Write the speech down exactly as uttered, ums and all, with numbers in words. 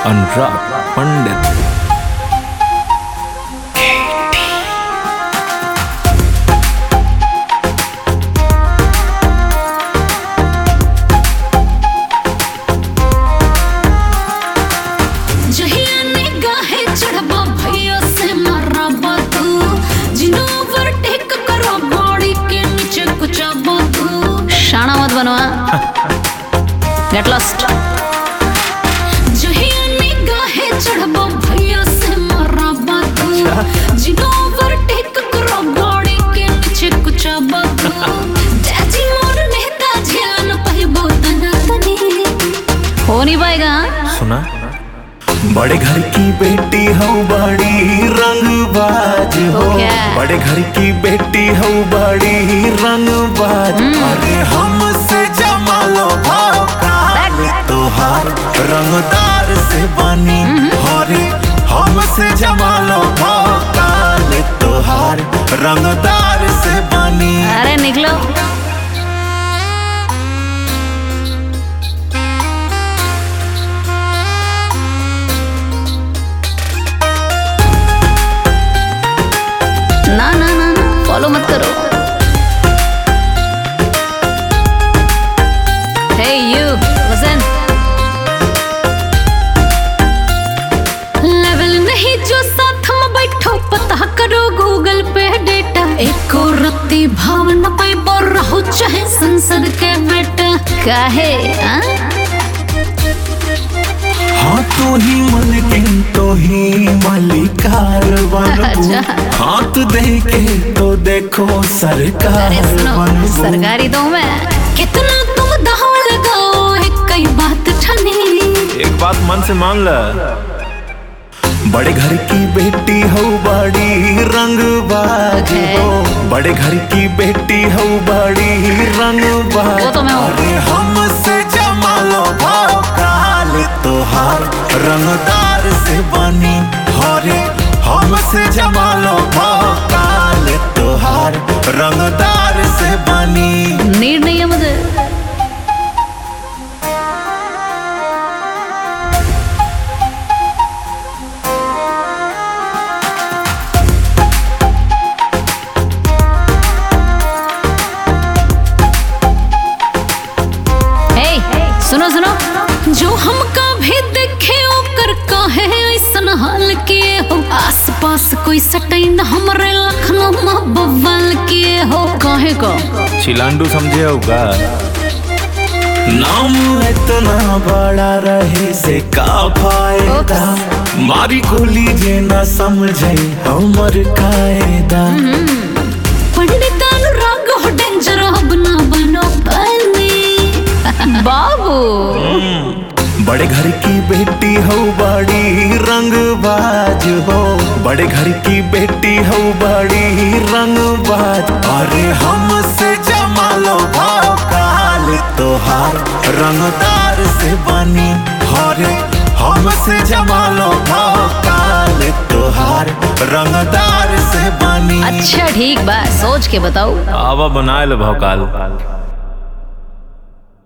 अनुराग पंडित। शाना मत बनो, गेट लॉस्ट। हो नहीं पाएगा। सुना, बड़े घर की बेटी हो बड़ी रंगबाज हो, बड़े घर की बेटी हो बड़ी रंगबाज। अरे हमसे जमालो भाव काल तोहार रंगदार से बनी। अरे हमसे जमालो भाव काल तोहार रंगदार से बनी। अरे निकलो। ना ना ना ना फॉलो मत करो। हे यू लिसन, लेवल नहीं जो साथ में बैठो, पता करो गूगल पे डेटा। एको रत्ती भावना पे बोल रहो चाहे संसद के बेटा। काहे आ? हाँ तो ही मलकिन तो ही मलिकार बनबू। हाथ दे के तो देखो सरकार बनबू। सरकारी दो में कितना तुम दाव लगाओ, एक कई बात ठनी। एक बात मन से मान ल, बड़े घर की बेटी हो बड़ी रंगबाज हो, बड़े घर की बेटी हो बड़ी रंगबाज। तो मैं अरे हमसे जमालो भाव काल तोहार रंगदार से बनी। अरे हमसे जमालो भाव काल तोहार रंगदार से बनी। नीड नहीं है मुझे। सुनो सुनो, जो हमका भी देखे ओकर काहे ऐसन हाल किए हो। आस पास कोई सटई न हमरे लखनऊ में बवाल किए हो। काहे को चिलांडू समझे होगा, नाम इतना बड़ा रहे से का फायदा। मारी गोली जे न समझे हमर कायदा। पंडित अनुराग हो डेंजर, अब ना बनो बनी बाबू। बड़े घर की बेटी हो बड़ी रंगबाज हो, बड़े घर की बेटी हो बड़ी रंगबाज। अरे हमसे जमालो भाव काल तोहार रंगदार से बनी। अरे हमसे जमालो भाव काल तोहार रंगदार से बनी। अच्छा ठीक बा, सोच के बताओ। आवा बनाए लो भाव काल।